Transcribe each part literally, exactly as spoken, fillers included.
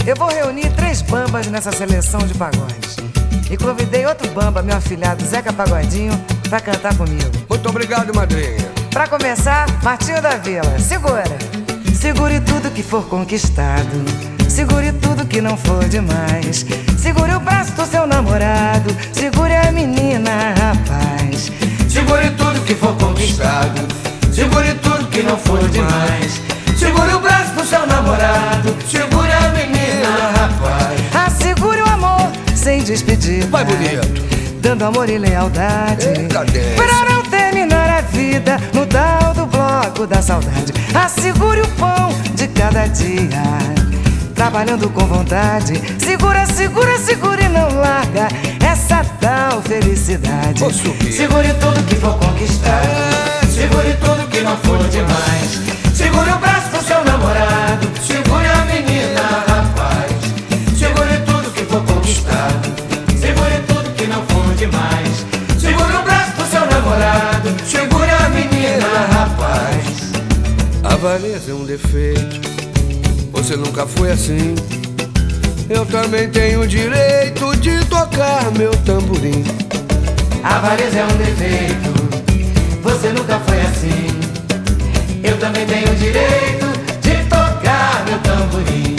Eu vou reunir três bambas nessa seleção de pagodes. E convidei outro bamba, meu afilhado Zeca Pagodinho, pra cantar comigo. Muito obrigado, madrinha. Pra começar, Martinho da Vila, segura. Segure tudo que for conquistado, segure tudo que não for demais. Segure o braço do seu namorado, segure a menina, rapaz. Segure tudo que for conquistado, segure tudo que não for demais. Segure o braço do seu namorado, segure a menina, rapaz. Ah, segure o amor sem despedir. Vai bonito. Dando amor e lealdade. Eita, Deus. Pra não terminar a vida no tal do bloco da saudade. Assegure o pão de cada dia, trabalhando com vontade. Segura, segura, segura e não larga essa tal felicidade. Vou subir. Segure tudo que for conquistado, É. segure tudo que não for demais. Segure o braço do seu namorado, segure a menina, rapaz. Segure tudo que for conquistado, segure tudo que não for demais. Segure o braço do seu namorado, segure a menina, rapaz. Avareza é um defeito, você nunca foi assim. Eu também tenho o direito de tocar meu tamborim. Avareza é um defeito, você nunca foi assim. Eu também tenho o direito de tocar meu tamborim.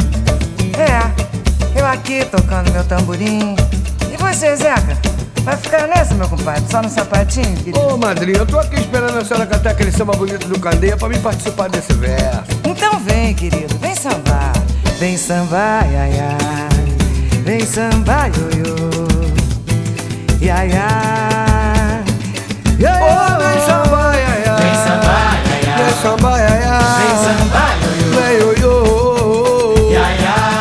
É, eu aqui tocando meu tamborim. E você, Zeca? Vai ficar nessa, meu compadre? Só no sapatinho, querido? Ô, madrinha, eu tô aqui esperando a senhora cantar aquele samba bonito do Candeia pra mim participar desse verso. Então vem, querido, vem sambar. Vem sambar, ia, ia. Vem sambar, ioiô. Ia, ia. Ioiô. Ô, vem samba, ia, ia. Vem sambar, ia, ia. Vem samba, ia, ia. Vem sambar, ioiô. Vem, ioiô. Ia,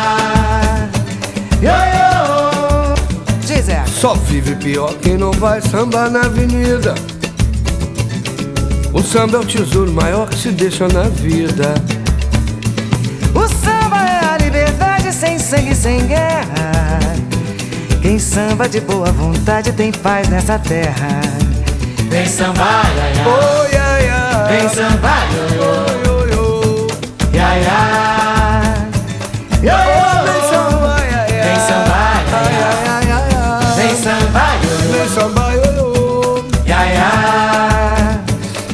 ia. Ioiô. Diz, Zeca. Só vive pior quem não vai sambar na avenida. O samba é o tesouro maior que se deixa na vida. O samba é a liberdade sem sangue, sem guerra. Quem samba de boa vontade tem paz nessa terra. Vem sambar, ia, ia. Oh, ia, ia. Vem sambar, ioiô. Io, io. Ia, ia. Oh, vem samba, ia, ia. Vem sambar, ia, Ai, ia. ai, ai, ai, ai. Vem sambar, ioiô. Vem samba, io, io. Ia, ia.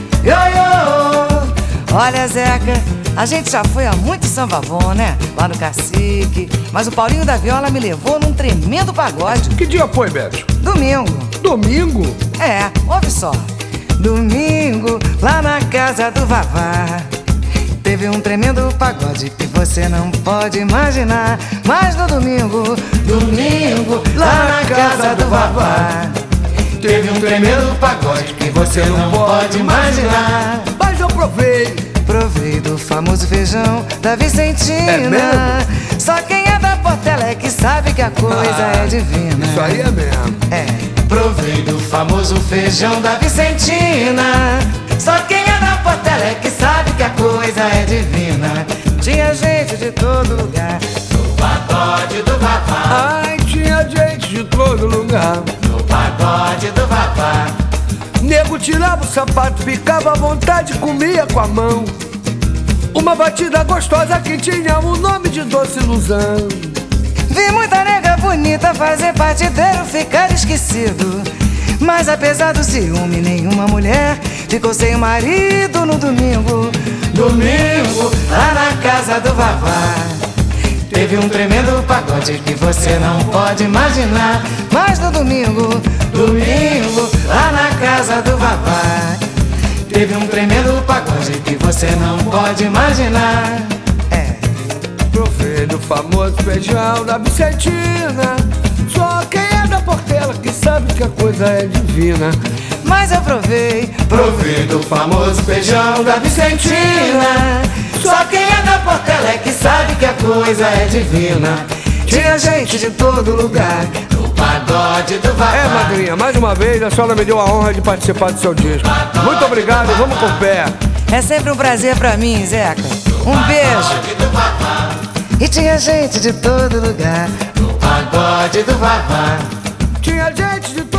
Ioiô. Olha, Zeca, a gente já foi a muito samba bom, né? Lá no Cacique. Mas o Paulinho da Viola me levou num tremendo pagode. Que dia foi, Beto? Domingo. Domingo? É, ouve só. Domingo, lá na casa do Vavá, teve um tremendo pagode que você não pode imaginar. Mas no domingo, domingo, lá na casa do Vavá, Teve um tremendo pagode que você não pode imaginar. Mas eu provei. provei do famoso feijão da Vicentina. É mesmo? Só quem é da Portela é que sabe que a coisa Ah, é divina. Isso aí é mesmo. É. Provei do famoso feijão da Vicentina. Só quem é da Portela é que sabe que a coisa é divina. Tinha gente de todo lugar. No pagode do Vavá, Ai, tinha gente de todo lugar. no pagode do Vavá. Nego tirava o sapato, ficava à vontade, comia com a mão. Uma batida gostosa que tinha o nome de doce ilusão. Vi muita nega bonita fazer partideiro ficar esquecido. Mas apesar do ciúme, nenhuma mulher ficou sem o marido no domingo. Domingo, lá na casa do Vavá, teve um tremendo pagode que você não pode imaginar. Mas no domingo, Domingo, lá na casa do Vavá, teve um tremendo pagode que você não pode imaginar. é. Provei do famoso feijão da Vicentina. Só quem é da Portela que sabe que a coisa é divina. Mas eu provei, Provei do famoso feijão da Vicentina. Só quem é da Portela é que sabe que a coisa é divina. tinha gente de todo lugar. No pagode do Vavá. É, madrinha, mais uma vez a senhora me deu a honra de participar do seu disco. Muito obrigado, vamos com pé. É sempre um prazer pra mim, Zeca. Um beijo. Pagode do Vavá, E tinha gente de todo lugar. no pagode do Vavá. Tinha gente de todo